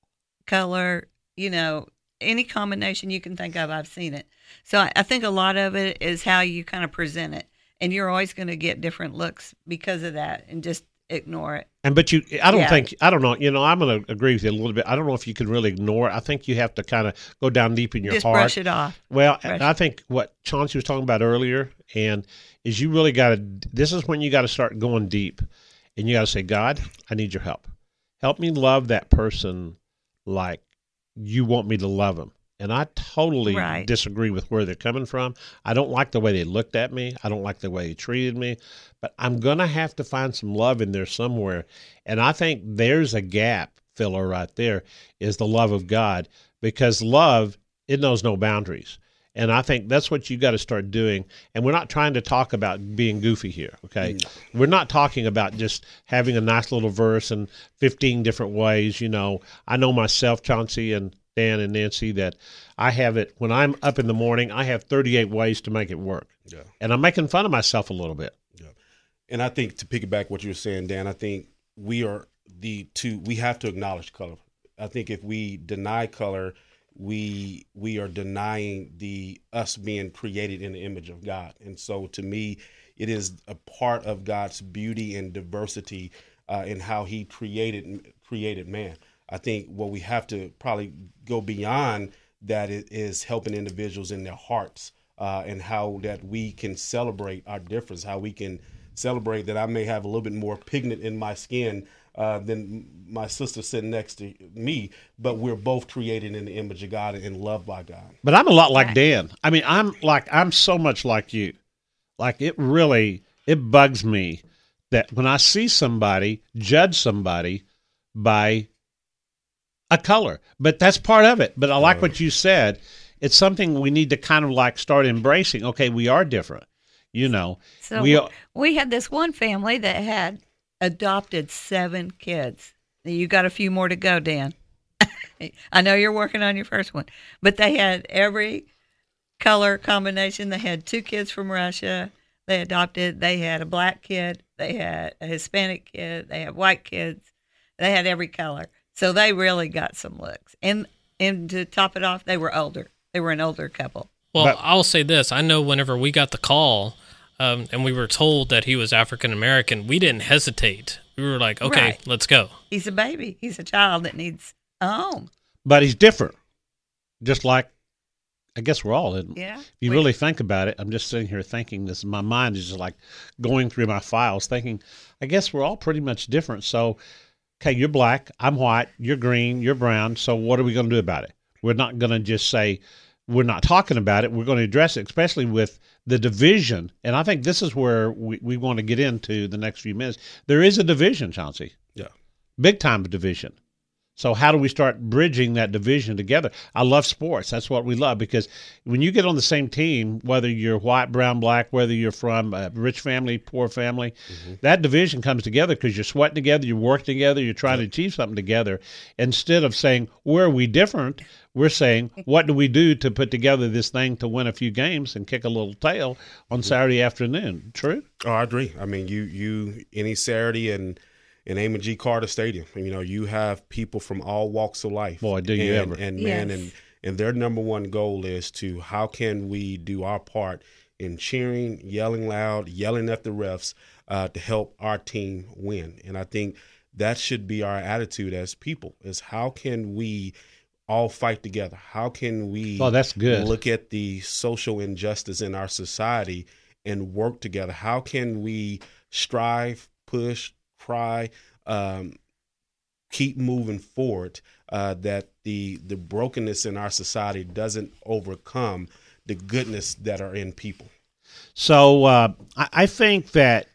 color, you know, any combination you can think of, I've seen it. So I, I think a lot of it is how you kind of present it. And you're always going to get different looks because of that, and just ignore it. And but you, I don't yeah. think, I don't know, you know, I'm going to agree with you a little bit. I don't know if you can really ignore it. I think you have to kind of go down deep in your just heart. brush it off. Well, brush I think what Chauncey was talking about earlier, and is you really got to, this is when you got to start going deep, and you got to say, God, I need your help. Help me love that person like you want me to love them. And I totally right. disagree with where they're coming from. I don't like the way they looked at me. I don't like the way they treated me. But I'm going to have to find some love in there somewhere. And I think there's a gap filler right there, is the love of God. Because love, it knows no boundaries. And I think that's what you got to start doing. And we're not trying to talk about being goofy here, okay? Mm. We're not talking about just having a nice little verse in fifteen different ways. You know, I know myself, Chauncey, and Dan and Nancy, that I have it when I'm up in the morning, I have thirty-eight ways to make it work. Yeah. And I'm making fun of myself a little bit. Yeah. And I think, to piggyback what you were saying, Dan, I think we are the two, we have to acknowledge color. I think if we deny color, we we are denying the us being created in the image of God. And so to me, it is a part of God's beauty and diversity uh, in how he created created man. I think what we have to probably go beyond that is helping individuals in their hearts uh, and how that we can celebrate our difference, how we can celebrate that I may have a little bit more pigment in my skin uh, than my sister sitting next to me, but we're both created in the image of God and loved by God. But I'm a lot like Dan. I mean, I'm like, I'm so much like you. Like it really, it bugs me that when I see somebody judge somebody by a color, but that's part of it. But I like what you said. It's something we need to kind of like start embracing. Okay, we are different, you know. So we are, we had this one family that had adopted seven kids. You got a few more to go, Dan. I know you're working on your first one, but they had every color combination. They had two kids from Russia. They adopted. They had a black kid. They had a Hispanic kid. They had white kids. They had every color. So they really got some looks. And and to top it off, they were older. They were an older couple. Well, but, I'll say this. I know whenever we got the call um, and we were told that he was African American, we didn't hesitate. We were like, okay, right. let's go. He's a baby. He's a child that needs a home. But he's different. Just like, I guess we're all. Yeah. If you we, really think about it, I'm just sitting here thinking this. My mind is just like going through my files thinking, I guess we're all pretty much different. So, okay, you're black, I'm white, you're green, you're brown, so what are we going to do about it? We're not going to just say we're not talking about it. We're going to address it, especially with the division. And I think this is where we, we want to get into the next few minutes. There is a division, Chauncey. Yeah. Big time division. So how do we start bridging that division together? I love sports. That's what we love, because when you get on the same team, whether you're white, brown, black, whether you're from a rich family, poor family, mm-hmm. that division comes together because you're sweating together, you're working together, you're trying yep. to achieve something together. Instead of saying, where are we different, we're saying, what do we do to put together this thing to win a few games and kick a little tail on mm-hmm. Saturday afternoon? True? Oh, I agree. I mean, you, you any Saturday and in Amon G. Carter Stadium, you know, you have people from all walks of life. Boy, do you and, ever. And, yes. man, and, and their number one goal is to how can we do our part in cheering, yelling loud, yelling at the refs uh, to help our team win. And I think that should be our attitude as people, is how can we all fight together? How can we oh, that's good. look at the social injustice in our society and work together? How can we strive, push, try, um, keep moving forward, uh, that the the brokenness in our society doesn't overcome the goodness that are in people. So uh, I, I think that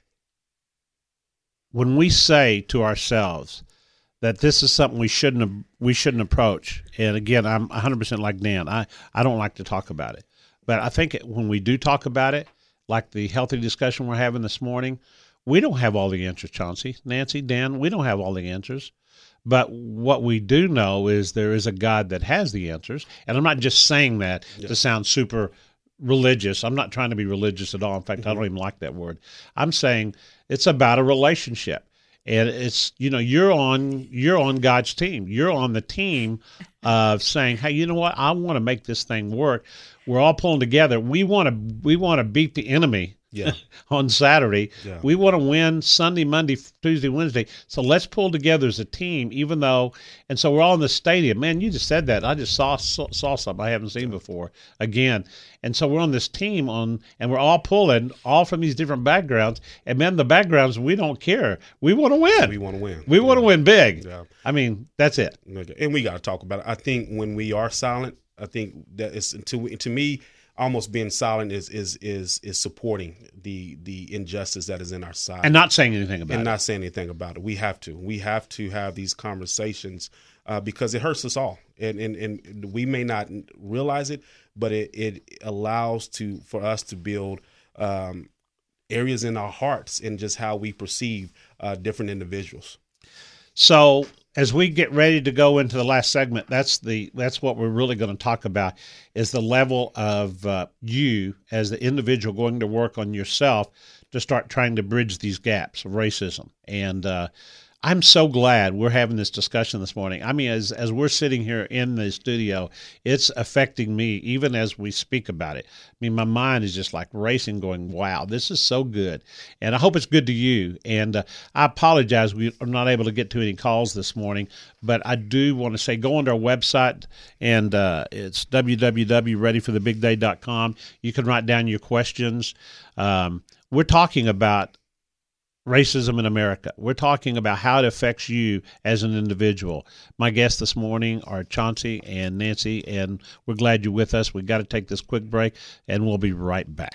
when we say to ourselves that this is something we shouldn't we shouldn't approach, and again, I'm one hundred percent like Dan. I, I don't like to talk about it. But I think when we do talk about it, like the healthy discussion we're having this morning, we don't have all the answers, Chauncey, Nancy, Dan. We don't have all the answers. But what we do know is there is a God that has the answers. And I'm not just saying that yeah. to sound super religious. I'm not trying to be religious at all. In fact, mm-hmm. I don't even like that word. I'm saying it's about a relationship. And it's, you know, you're on you're on God's team. You're on the team of saying, hey, you know what? I want to make this thing work. We're all pulling together. We want to we want to beat the enemy. Yeah. on Saturday. Yeah. We want to win Sunday, Monday, Tuesday, Wednesday. So let's pull together as a team, even though, and so we're all in the stadium. Man, you just said that. I just saw saw, saw something I haven't seen before again. And so we're on this team on, and we're all pulling, all from these different backgrounds. And man, the backgrounds, we don't care. We want to win. We want to win. We yeah. want to win big. Yeah. I mean, that's it. And we got to talk about it. I think when we are silent, I think that is, to, to me, almost being silent is is is is supporting the the injustice that is in our society and not saying anything about and it. And not saying anything about it. We have to. We have to have these conversations uh, because it hurts us all, and, and and we may not realize it, but it it allows to for us to build um, areas in our hearts and just how we perceive uh, different individuals. So as we get ready to go into the last segment, that's the that's what we're really going to talk about, is the level of uh, you as the individual going to work on yourself to start trying to bridge these gaps of racism. And uh, I'm so glad we're having this discussion this morning. I mean, as as we're sitting here in the studio, it's affecting me even as we speak about it. I mean, my mind is just like racing, going, wow, this is so good. And I hope it's good to you. And uh, I apologize, we are not able to get to any calls this morning, but I do want to say go on to our website, and uh, it's w w w dot ready for the big day dot com. You can write down your questions. Um, we're talking about racism in America. We're talking about how it affects you as an individual. My guests this morning are Chauncey and Nancy, and we're glad you're with us. We've got to take this quick break, and we'll be right back.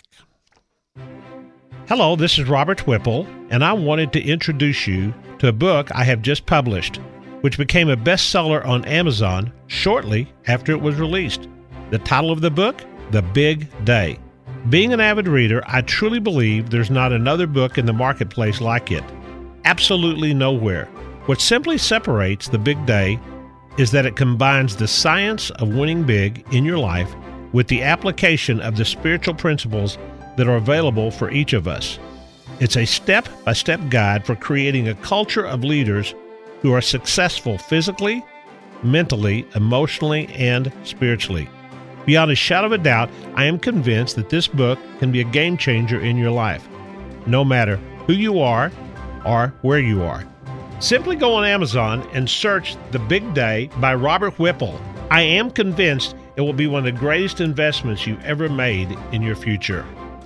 Hello, this is Robert Whipple, and I wanted to introduce you to a book I have just published, which became a bestseller on Amazon shortly after it was released. The title of the book, The Big Day. Being an avid reader, I truly believe there's not another book in the marketplace like it. Absolutely nowhere. What simply separates The Big Day is that it combines the science of winning big in your life with the application of the spiritual principles that are available for each of us. It's a step-by-step guide for creating a culture of leaders who are successful physically, mentally, emotionally, and spiritually. Beyond a shadow of a doubt, I am convinced that this book can be a game changer in your life, no matter who you are or where you are. Simply go on Amazon and search The Big Day by Robert Whipple. I am convinced it will be one of the greatest investments you've ever made in your future.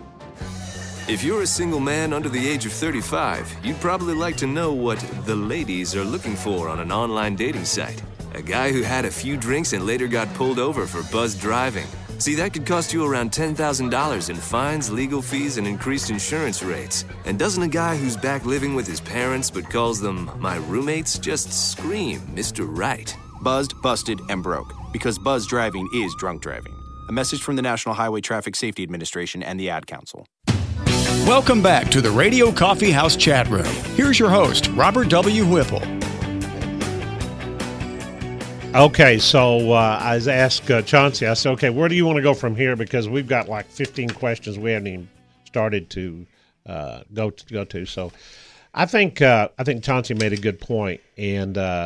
If you're a single man under the age of thirty-five, you'd probably like to know what the ladies are looking for on an online dating site. A guy who had a few drinks and later got pulled over for buzzed driving. See, that could cost you around ten thousand dollars in fines, legal fees, and increased insurance rates. And doesn't a guy who's back living with his parents but calls them my roommates just scream Mister Right? Buzzed, busted, and broke. Because buzz driving is drunk driving. A message from the National Highway Traffic Safety Administration and the Ad Council. Welcome back to the Radio Coffee House Chat Room. Here's your host, Robert W. Whipple. Okay, so uh, I was asked uh, Chauncey, I said, okay, where do you want to go from here? Because we've got like fifteen questions we haven't even started to uh, go to, go to. So I think uh, I think Chauncey made a good point, and uh,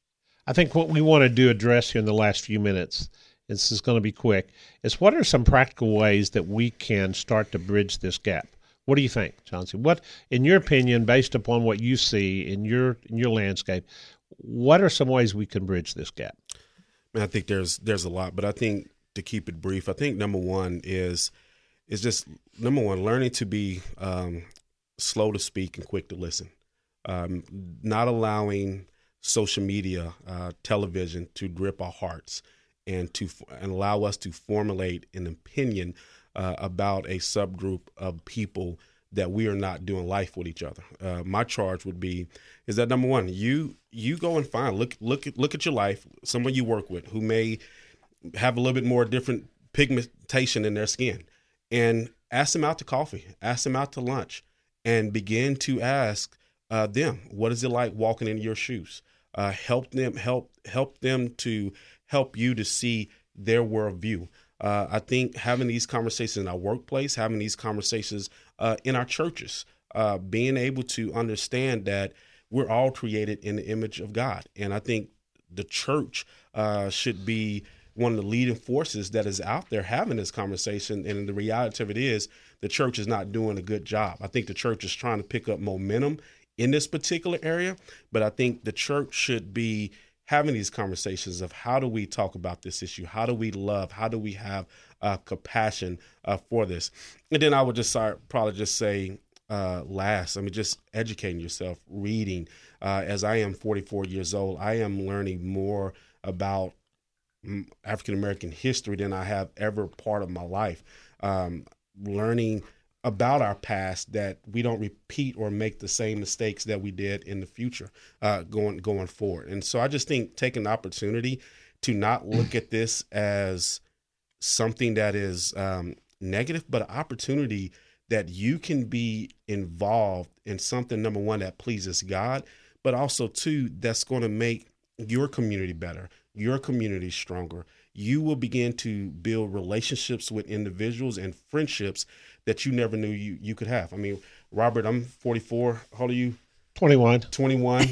I think what we want to do address here in the last few minutes, this is going to be quick, is what are some practical ways that we can start to bridge this gap? What do you think, Chauncey? What, in your opinion, based upon what you see in your in your landscape, what are some ways we can bridge this gap? I think there's there's a lot, but I think to keep it brief, I think number one is is just number one learning to be um, slow to speak and quick to listen, um, not allowing social media, uh, television to grip our hearts and to and allow us to formulate an opinion uh, about a subgroup of people that we are not doing life with each other. Uh, my charge would be is that number one, you you go and find look look at look at your life, someone you work with who may have a little bit more different pigmentation in their skin, and ask them out to coffee, ask them out to lunch, and begin to ask uh, them, what is it like walking in your shoes? Uh, help them help help them to help you to see their worldview. Uh, I think having these conversations in our workplace, having these conversations uh, in our churches, uh, being able to understand that we're all created in the image of God. And I think the church uh, should be one of the leading forces that is out there having this conversation. And the reality of it is the church is not doing a good job. I think the church is trying to pick up momentum in this particular area, but I think the church should be having these conversations of how do we talk about this issue? How do we love? How do we have uh, compassion uh, for this? And then I would just start, probably just say uh, last, I mean, just educating yourself, reading. Uh, as I am forty-four years old, I am learning more about African-American history than I have ever part of my life. Um, learning about our past, that we don't repeat or make the same mistakes that we did in the future uh, going going forward. And so I just think taking the opportunity to not look at this as something that is um, negative, but an opportunity that you can be involved in something, number one, that pleases God, but also, two, that's going to make your community better, your community stronger. You will begin to build relationships with individuals and friendships that you never knew you, you could have. I mean, Robert, I'm forty-four. How old are you? twenty-one. twenty-one.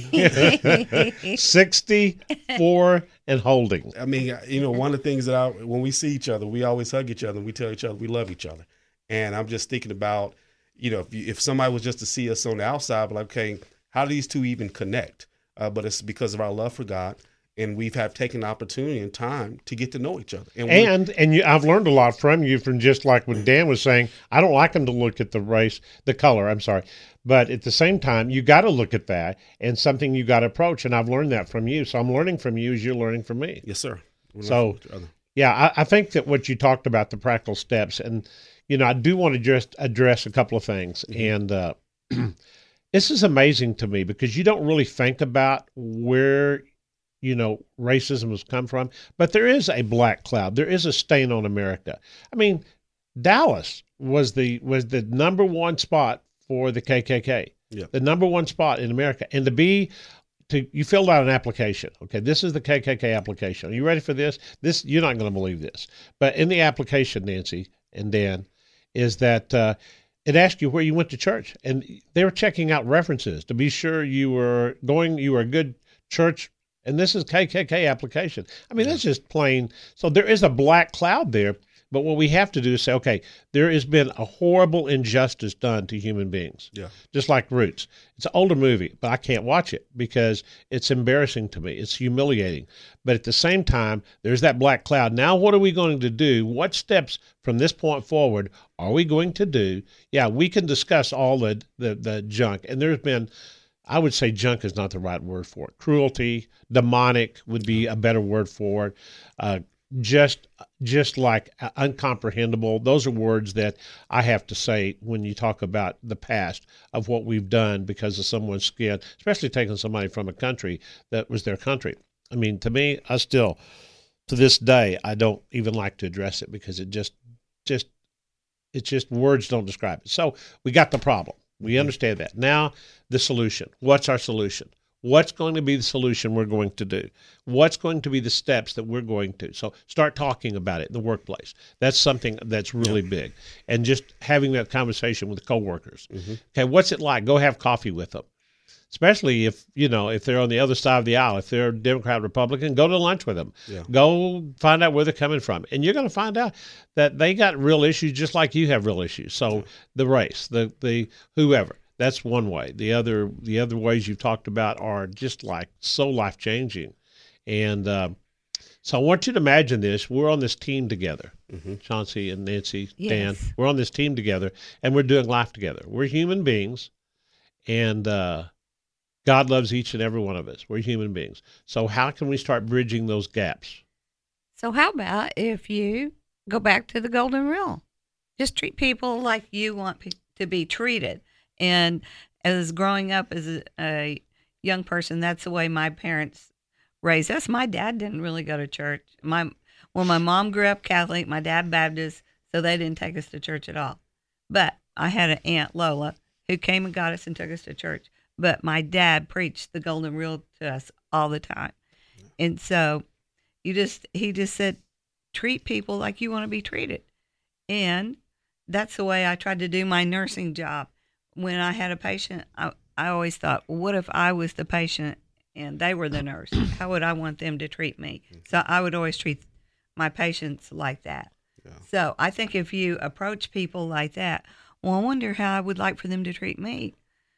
sixty-four and holding. I mean, you know, one of the things that I, when we see each other, we always hug each other and we tell each other we love each other. And I'm just thinking about, you know, if, you, if somebody was just to see us on the outside, like, okay, how do these two even connect? Uh, but it's because of our love for God. And we've have taken the opportunity and time to get to know each other. And and, and you, I've learned a lot from you, from just like when Dan was saying, I don't like them to look at the race, the color, I'm sorry. But at the same time, you got to look at that and something you got to approach. And I've learned that from you. So I'm learning from you as you're learning from me. Yes, sir. We're so, yeah, I, I think that what you talked about, the practical steps, and, you know, I do want to just address a couple of things. Mm-hmm. And uh, this is amazing to me because you don't really think about where – you know, racism has come from, but there is a black cloud. There is a stain on America. I mean, Dallas was the was the number one spot for the K K K, yeah. the number one spot in America. And to be, to you filled out an application. Okay, this is the K K K application. Are you ready for this? This you're not going to believe this, but in the application, Nancy and Dan, is that uh, it asked you where you went to church, and they were checking out references to be sure you were going, you were a good church. And this is K K K application. I mean, that's just plain. So there is a black cloud there. But what we have to do is say, okay, there has been a horrible injustice done to human beings. Yeah. Just like Roots. It's an older movie, but I can't watch it because it's embarrassing to me. It's humiliating. But at the same time, there's that black cloud. Now, what are we going to do? What steps from this point forward are we going to do? Yeah, we can discuss all the, the, the junk. And there's been... I would say junk is not the right word for it. Cruelty, demonic would be a better word for it. Uh, just just like uncomprehendable. Those are words that I have to say when you talk about the past of what we've done because of someone's skin, especially taking somebody from a country that was their country. I mean, to me, I still, to this day, I don't even like to address it because it just, just, it's just words don't describe it. So we got the problem. We understand that. Now, the solution. What's our solution? What's going to be the solution we're going to do? What's going to be the steps that we're going to? So start talking about it in the workplace. That's something that's really yeah. big. And just having that conversation with the coworkers. Mm-hmm. Okay, what's it like? Go have coffee with them. Especially if, you know, if they're on the other side of the aisle, if they're Democrat, Republican, go to lunch with them. Yeah. Go find out where they're coming from. And you're going to find out that they got real issues just like you have real issues. So yeah. the race, the the whoever. That's one way. The other the other ways you've talked about are just like so life-changing. And uh, so I want you to imagine this. We're on this team together, mm-hmm. Chauncey and Nancy, yes. Dan. We're on this team together, and we're doing life together. We're human beings, and uh, God loves each and every one of us. We're human beings. So how can we start bridging those gaps? So how about if you go back to the golden rule? Just treat people like you want pe- to be treated. And as growing up as a, a young person, that's the way my parents raised us. My dad didn't really go to church. My well, my mom grew up Catholic, my dad Baptist, so they didn't take us to church at all. But I had an aunt, Lola, who came and got us and took us to church. But my dad preached the golden rule to us all the time. And so you just he just said, treat people like you want to be treated. And that's the way I tried to do my nursing job. When I had a patient, I, I always thought, well, what if I was the patient and they were the nurse? How would I want them to treat me? So I would always treat my patients like that. Yeah. So I think if you approach people like that, well, I wonder how I would like for them to treat me.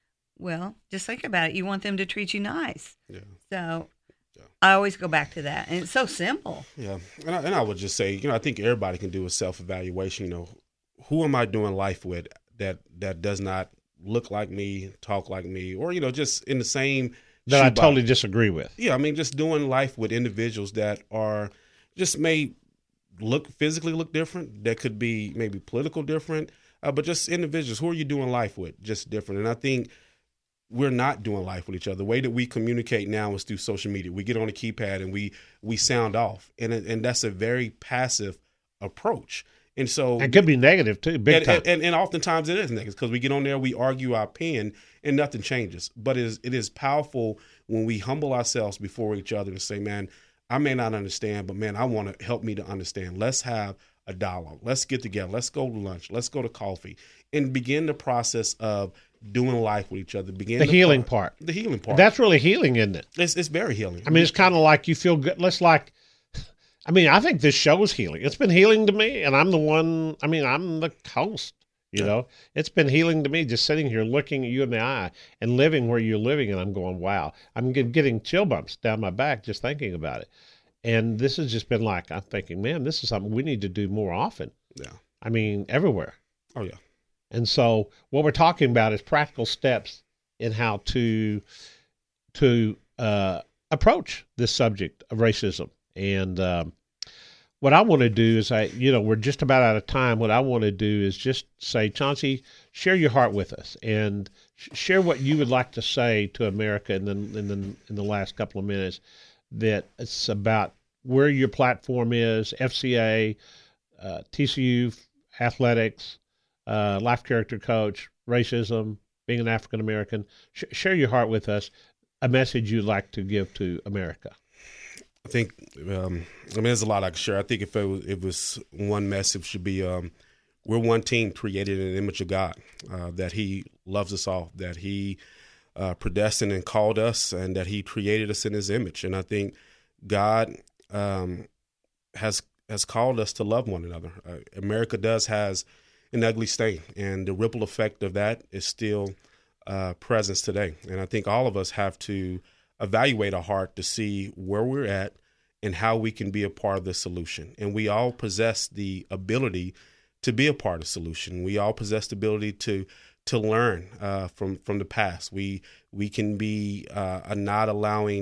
Well, just think about it. You want them to treat you nice. Yeah. So yeah. I always go back to that. And it's so simple. Yeah. And I, and I would just say, you know, I think everybody can do a self-evaluation. You know, who am I doing life with that, that does not look like me, talk like me, or, you know, just in the same that I totally disagree with. Yeah, I mean, just doing life with individuals that are just may look physically look different. That could be maybe political different, uh, but just individuals. Who are you doing life with? Just different. And I think we're not doing life with each other. The way that we communicate now is through social media. We get on a keypad and we we sound off, and and that's a very passive approach. And so it could be negative too, big and, time. And, and, and oftentimes it is negative because we get on there, we argue our opinion, and nothing changes. But it is, it is powerful when we humble ourselves before each other and say, man, I may not understand, but man, I want to help me to understand. Let's have a dialogue. Let's get together. Let's go to lunch. Let's go to coffee and begin the process of doing life with each other. Begin the, the healing part. part. The healing part. That's really healing, isn't it? It's, it's very healing. I mean, it's kind of like you feel good. Let's like, I mean, I think this show is healing. It's been healing to me, and I'm the one, I mean, I'm the host, you yeah. know. It's been healing to me just sitting here looking at you in the eye and living where you're living, and I'm going, wow. I'm getting chill bumps down my back just thinking about it. And this has just been like, I'm thinking, man, this is something we need to do more often. Yeah. I mean, everywhere. Oh, yeah. And so what we're talking about is practical steps in how to, to uh, approach this subject of racism. And um, what I want to do is, I, you know, we're just about out of time. What I want to do is just say, Chauncey, share your heart with us and sh- share what you would like to say to America in the, in the in the last couple of minutes. That it's about where your platform is, F C A, uh, T C U athletics, uh, life character coach, racism, being an African American. Sh- share your heart with us. A message you'd like to give to America. I think, um, I mean, there's a lot I could share. I think if it was, it was one message should be, um, we're one team created in the image of God, uh, that he loves us all, that he uh, predestined and called us, and that he created us in his image. And I think God um, has has called us to love one another. Uh, America does has an ugly stain, and the ripple effect of that is still uh, present today. And I think all of us have to evaluate our heart to see where we're at and how we can be a part of the solution. And we all possess the ability to be a part of the solution. We all possess the ability to to learn uh, from from the past. We we can be uh, not allowing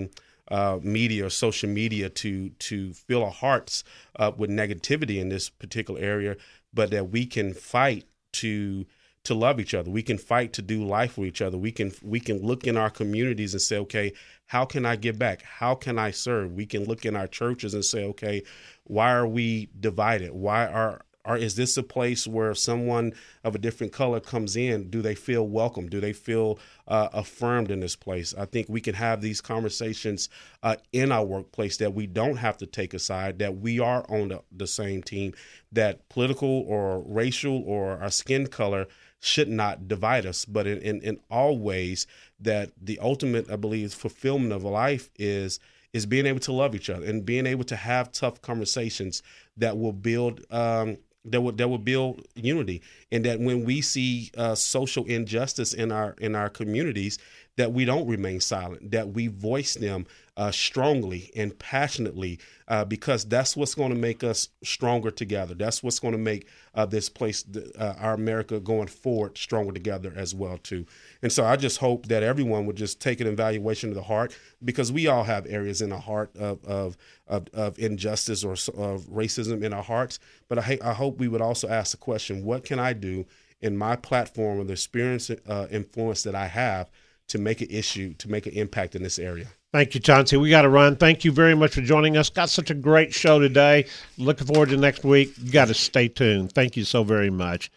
uh, media or social media to to fill our hearts up with negativity in this particular area, but that we can fight to to love each other. We can fight to do life with each other. We can we can look in our communities and say, okay, how can I give back? How can I serve? We can look in our churches and say, okay, why are we divided? Why are Or is this a place where someone of a different color comes in? Do they feel welcome? Do they feel uh, affirmed in this place? I think we can have these conversations uh, in our workplace, that we don't have to take a side, that we are on the, the same team, that political or racial or our skin color should not divide us. But in, in, in all ways, that the ultimate, I believe, fulfillment of life is is being able to love each other and being able to have tough conversations that will build um, that will that will build unity, and that when we see uh, social injustice in our in our communities, that we don't remain silent, that we voice them uh, strongly and passionately, uh, because that's what's going to make us stronger together. That's what's going to make uh, this place, uh, our America going forward, stronger together as well too. And so I just hope that everyone would just take an evaluation of the heart, because we all have areas in our heart of of of, of injustice or of racism in our hearts. But I, I hope we would also ask the question: what can I do in my platform or the experience, uh, influence that I have, to make an issue, to make an impact in this area? Thank you, Chauncey. We got to run. Thank you very much for joining us. Got such a great show today. Looking forward to next week. You got to stay tuned. Thank you so very much.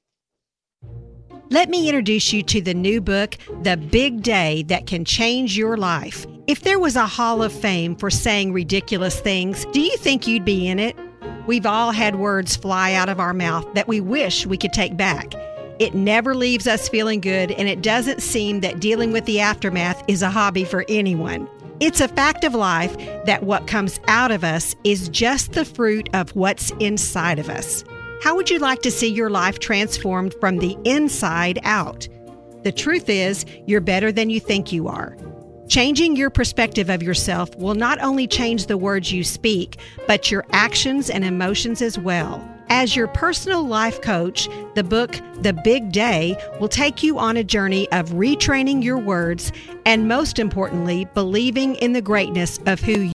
Let me introduce you to the new book, The Big Day That Can Change Your Life. If there was a hall of fame for saying ridiculous things, do you think you'd be in it? We've all had words fly out of our mouth that we wish we could take back. It never leaves us feeling good, and it doesn't seem that dealing with the aftermath is a hobby for anyone. It's a fact of life that what comes out of us is just the fruit of what's inside of us. How would you like to see your life transformed from the inside out? The truth is, you're better than you think you are. Changing your perspective of yourself will not only change the words you speak, but your actions and emotions as well. As your personal life coach, the book, The Big Day, will take you on a journey of retraining your words and, most importantly, believing in the greatness of who you